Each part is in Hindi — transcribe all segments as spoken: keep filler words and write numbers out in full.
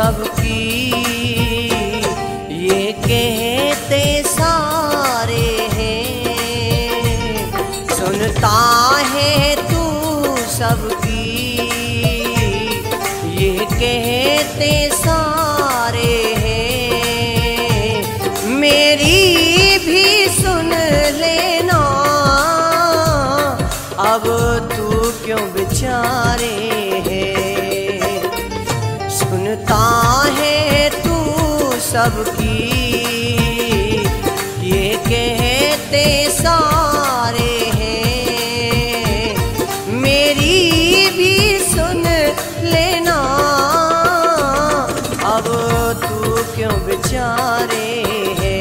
सबकी, ये कहते सारे हैं। सुनता है तू सबकी, ये कहते सारे हैं। मेरी भी सुन लेना, अब तू क्यों बेचारे है। सुनता है तू सबकी, ये कहते सारे हैं। मेरी भी सुन लेना, अब तू क्यों बेचारे है।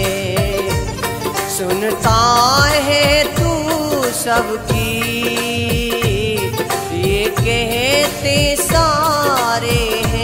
सुनता है तू सबकी, ये कहते सारे हैं।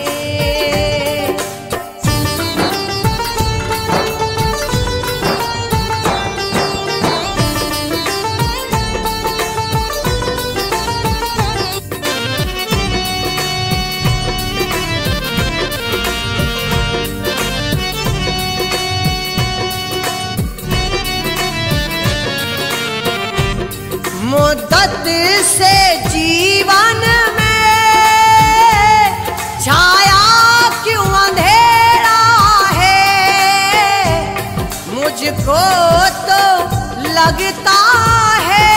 मुद्दत से जीवन में छाया क्यों अंधेरा है। मुझको तो लगता है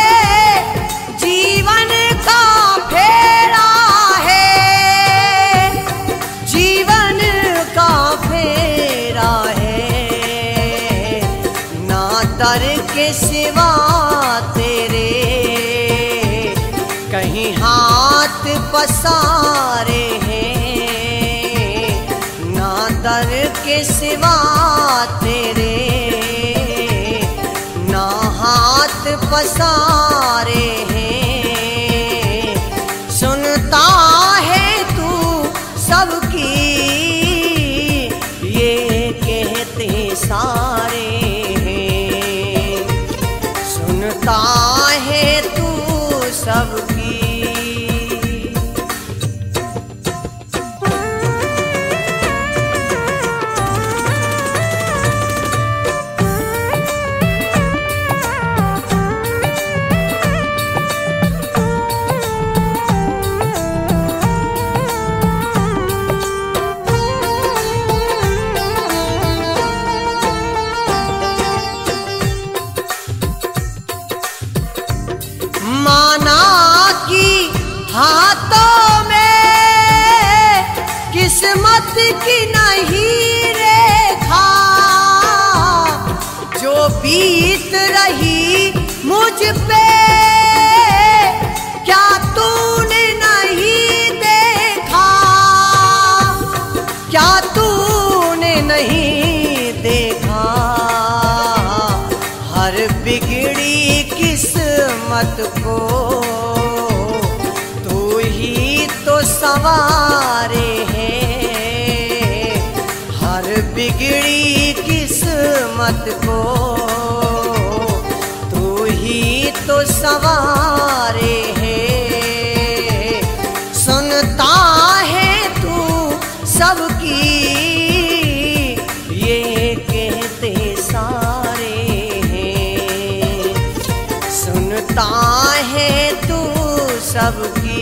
जीवन का फेरा है, जीवन का फेरा है। ना दर के सिवा तेरे कहीं हाथ पसारे हैं। ना दर के सिवा तेरे ना हाथ पसारे हैं। सुनता है तू सबकी, ये कहते सारे हैं। सुनता है तू सबकी। माना कि हाथों में किस्मत की नहीं रेखा, जो बीत रही मुझ पे क्या तूने नहीं देखा। क्या तूने नहीं देखा, हर बिगड़ी किस्मत को तू ही तो सवारे है। हर बिगड़ी किस्मत को तू ही तो सवारे है। सुनता है तू सबकी, ये कहते सारे हैं। सुनता है तू सबकी।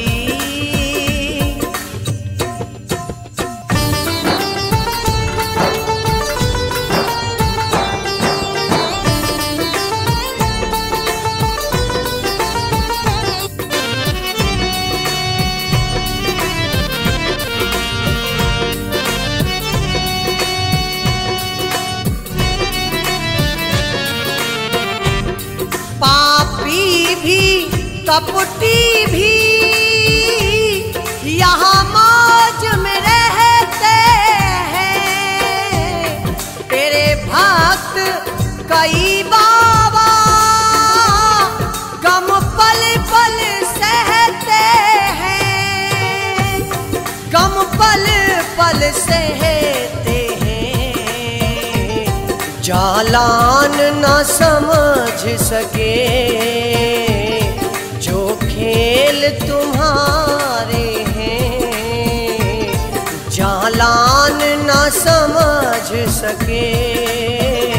पापी भी कपटी भी यहाँ मौज में रहते हैं। तेरे भक्त कई बाबा गम पल पल सहते हैं। गम पल पल सहते हैं। जालान न समझ सके जो खेल तुम्हारे हैं। समझ सके।